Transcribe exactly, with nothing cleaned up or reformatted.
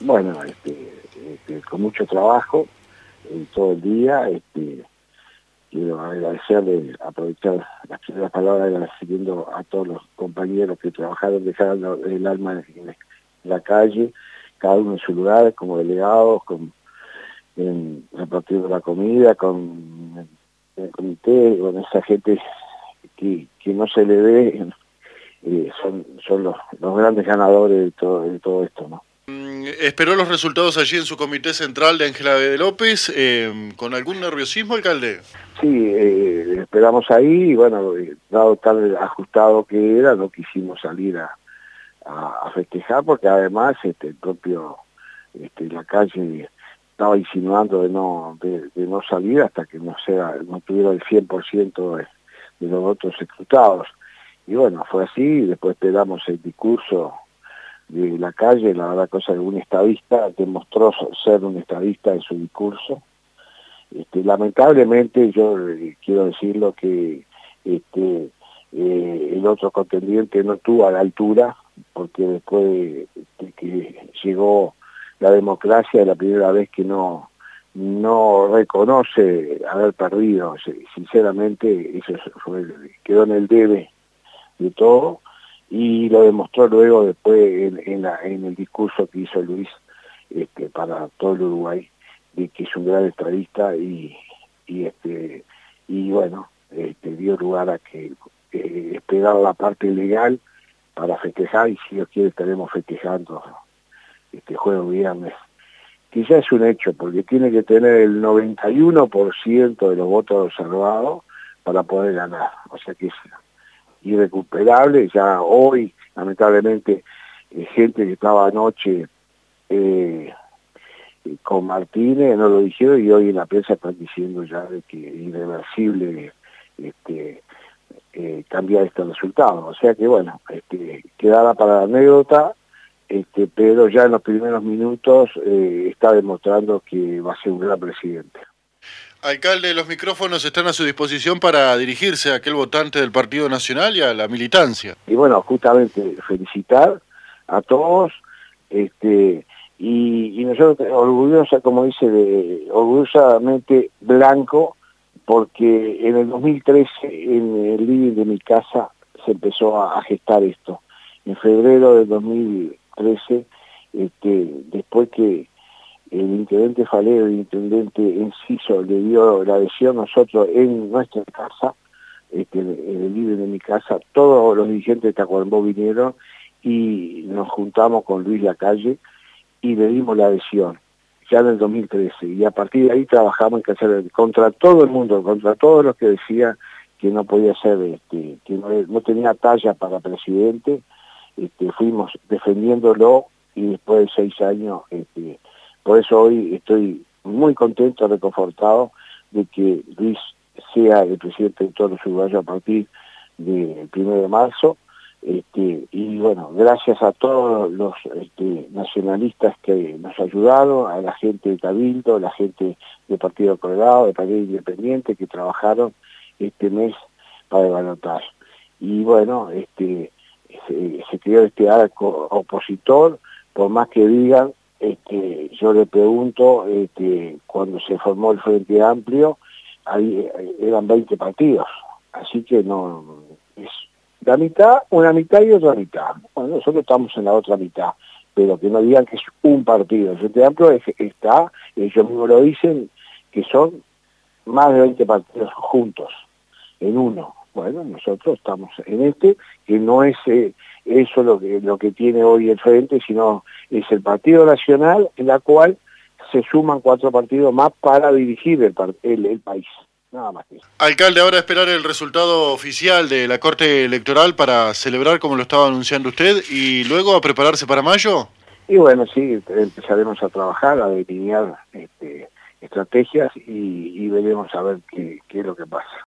Bueno, este, este, con mucho trabajo, eh, todo el día, este, quiero agradecerle, aprovechar las primeras palabras agradeciendo a todos los compañeros que trabajaron, dejaron el alma en la calle, cada uno en su lugar, como delegados, con, en, repartiendo la comida, con el comité, con esa gente que, que no se le ve, eh, son, son los, los grandes ganadores de todo, de todo esto, ¿no? ¿Esperó los resultados allí en su comité central de Ángela de López eh, con algún nerviosismo, alcalde? Sí, eh, esperamos ahí y bueno, dado tal ajustado que era, no quisimos salir a, a, a festejar porque además este, el propio, este, la calle estaba insinuando de no de, de no salir hasta que no sea no tuviera el cien por ciento de, de los votos escrutados. Y bueno, fue así, y después esperamos el discurso de la calle, la verdad cosa de un estadista, demostró ser un estadista en su discurso. Este, lamentablemente yo eh, quiero decirlo que este, eh, el otro contendiente no estuvo a la altura, porque después de, de que llegó la democracia, es la primera vez que no, no reconoce haber perdido. Sinceramente, eso fue, quedó en el debe de todo, y lo demostró luego después en, en, la, en el discurso que hizo Luis este, para todo el Uruguay, de que es un gran estadista y, y este y bueno, este, dio lugar a que eh, esperar la parte legal para festejar, y si Dios quiere estaremos festejando este jueves viernes, que ya es un hecho, porque tiene que tener el noventa y uno por ciento de los votos observados para poder ganar, o sea que es irrecuperable. Ya hoy, lamentablemente, eh, gente que estaba anoche eh, con Martínez no lo dijeron, y hoy en la prensa están diciendo ya de que es irreversible este, eh, cambiar este resultado. O sea que bueno, este, quedará para la anécdota, este, pero ya en los primeros minutos eh, está demostrando que va a ser un gran presidente. Alcalde, los micrófonos están a su disposición para dirigirse a aquel votante del Partido Nacional y a la militancia. Y bueno, justamente felicitar a todos, este, y, y nosotros orgullosa, como dice, de, orgullosamente blanco, porque en el dos mil trece, en el living de mi casa, se empezó a, a gestar esto. En febrero del dos mil trece, este, después que el intendente Falero, el intendente Enciso, le dio la adhesión, nosotros en nuestra casa, este, en el living de mi casa, todos los dirigentes de Tacuarembó vinieron y nos juntamos con Luis Lacalle y le dimos la adhesión, ya en el dos mil trece, y a partir de ahí trabajamos en hacer contra todo el mundo, contra todos los que decían que no podía ser, este, que no, no tenía talla para presidente. Este, fuimos defendiéndolo, y después de seis años, este, por eso hoy estoy muy contento, reconfortado de que Luis sea el presidente de todos los uruguayos a partir del primero de marzo. Este, y bueno, gracias a todos los este, nacionalistas que nos ayudaron, a la gente de Cabildo, a la gente del Partido Colorado, del Partido Independiente, que trabajaron este mes para balotar. Y bueno, este, se, se creó este arco opositor, por más que digan, este, yo le pregunto, este, cuando se formó el Frente Amplio, ahí eran veinte partidos, así que no es la mitad, una mitad y otra mitad. Bueno, nosotros estamos en la otra mitad, pero que no digan que es un partido. El Frente Amplio es, está, ellos mismos lo dicen, que son más de veinte partidos juntos, en uno. Bueno, nosotros estamos en este, que no es eh, eso lo que, lo que tiene hoy el Frente, sino es el Partido Nacional, en la cual se suman cuatro partidos más para dirigir el, el, el país. Nada más que eso. Alcalde, ahora esperar el resultado oficial de la Corte Electoral para celebrar como lo estaba anunciando usted, y luego a prepararse para mayo. Y bueno, sí, empezaremos a trabajar, a delinear este, estrategias y, y veremos a ver qué, qué es lo que pasa.